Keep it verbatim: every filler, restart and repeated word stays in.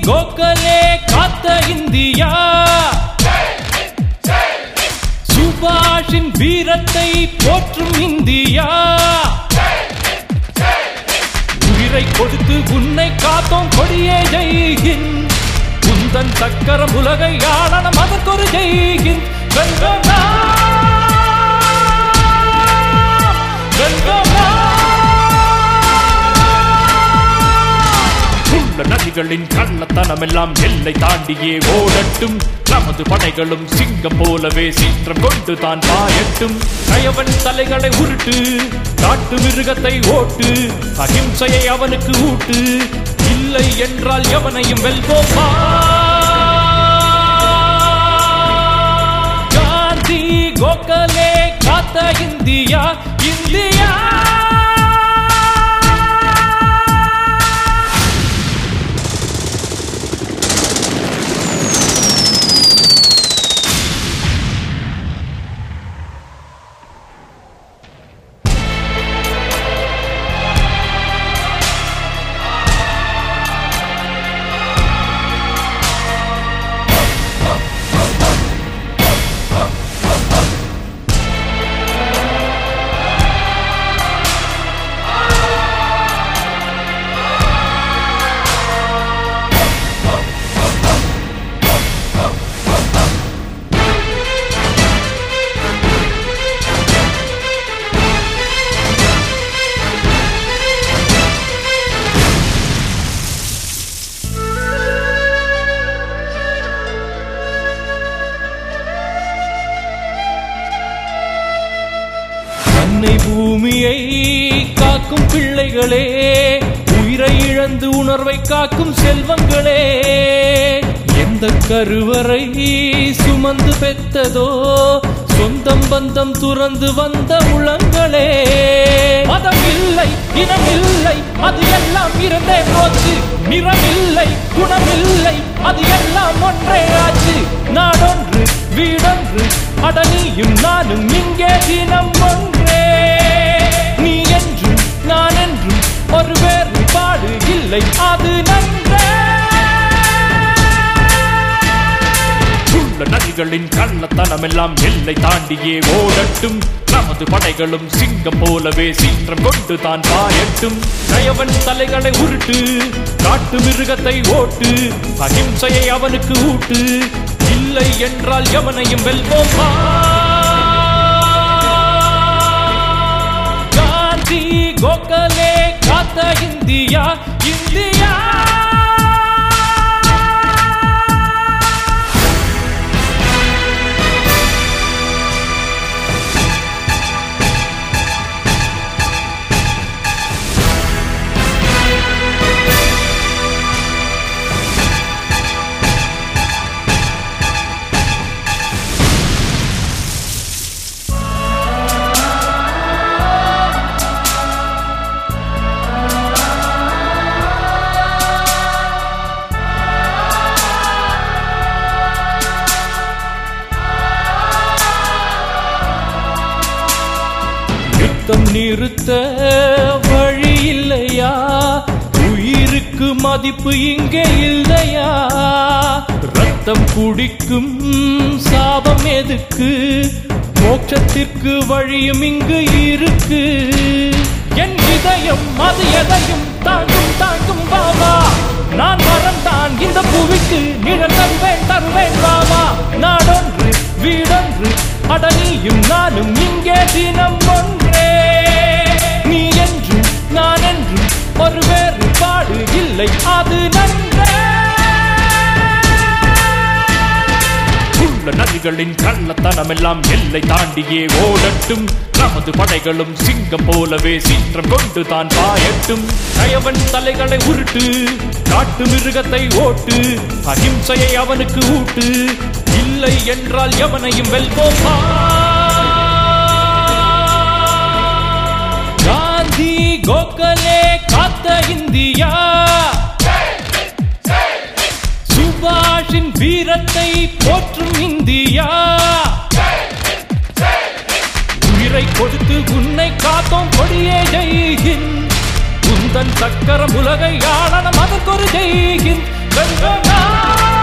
கோகலே காத்த இந்தியா, சுபாஷின் வீரத்தை போற்றும் இந்தியா, உயிரை கொடுத்து உன்னை காத்தோம் கொடியே ஜெய்ஹிந்த், உந்தன் சக்கரம் உலகை ஆளணும் அதற்கொரு ஜெய்ஹிந்த். வெல்வோம் நதிகளின் கள்ளத்தனமெல்லாம் எல்லை தாண்டியே ஓடட்டும், நமது படைகளும் சிங்கம் போலவே சீற்றம் கொண்டு தான் பாயட்டும். கயவன் தலைகளை உருட்டு, காட்டு மிருகத்தை ஓட்டு, அகிம்சையை அவனுக்கு ஊட்டு, இல்லை என்றால் எவனையும் வெல்வோம். காந்தி கோகலே காத்த இந்தியா, இந்தியா பூமியை காக்கும் பிள்ளைகளே, உயிரை இழந்து உணர்வை காக்கும் செல்வங்களே, எந்த கருவறை சுமந்து பெற்றதோ சொந்தம் பந்தம் துறந்து வந்த உளங்களே, மதம் இல்லை இனம் இல்லை அது எல்லாம் இருந்தே போச்சு, நிறமில்லை குணமில்லை அது எல்லாம் ஒன்றே ஆச்சு, நாடொன்று வீடொன்று அடனியும் நானும் இங்கே தினம் ஒன்றே, நீ என்றும் நான் என்றும் ஒரு வேறுபாடு இல்லை அது நன்றே. உள்ள நதிகளின் கள்ளத்தனமெல்லாம் எல்லை தாண்டியே ஓடட்டும், நமது படைகளும் சிங்கம் போலவே சீற்றம் கொண்டு தான் பாயட்டும். கயவன் தலைகளை உருட்டு, காட்டு மிருகத்தை ஓட்டு, அகிம்சையை அவனுக்கு ஊட்டு, இல்லை என்றால் எவனையும் வெல்வோம். காந்தி கோகலே காத்த இந்தியா, இந்தியா நிறுத்த வழி இல்லையா, உயிருக்கு மதிப்பு இங்கே இல்லையா, ரத்தம் குடிக்கும் சாபம் எதுக்கு, மோட்சத்திற்கு வழியும் இங்கு இருக்கு, என் இதயம் அது எதையும் தாங்கும் தாங்கும் பாபா, நான் மறந்தான் இந்த புவிக்கு நிழல் தருவேன் தருவேன் பாபா, நாடொன்று வீடொன்று அடனியும் நானும் இங்கே தினம் ஒன்றே, நீ என்றும் நான் என்றும் ஒரு வேறுபாடு இல்லை அது நன்றே. உள்ள நதிகளின் கள்ளத்தனமெல்லாம் எல்லை தாண்டியே ஓடட்டும், நமது படைகளும் சிங்கம் போலவே சீற்றம் கொண்டு தான் பாயட்டும். கயவன் தலைகளை உருட்டு, காட்டு மிருகத்தை ஓட்டு, அகிம்சையை அவனுக்கு ஊட்டு, இல்லை என்றால் எவனையும் வெல்வோம். காந்தி கோகலே காத்த இந்தியா, சுபாஷின் வீரத்தை போற்றும் இந்தியா, உயிரை கொடுத்து உன்னை காத்தோம் கொடியே ஜெய்ஹிந்த், உந்தன் சக்கரம் உலகை ஆளணும் அதற்கொரு ஜெய்ஹிந்த். வெல்வோம் நாம்.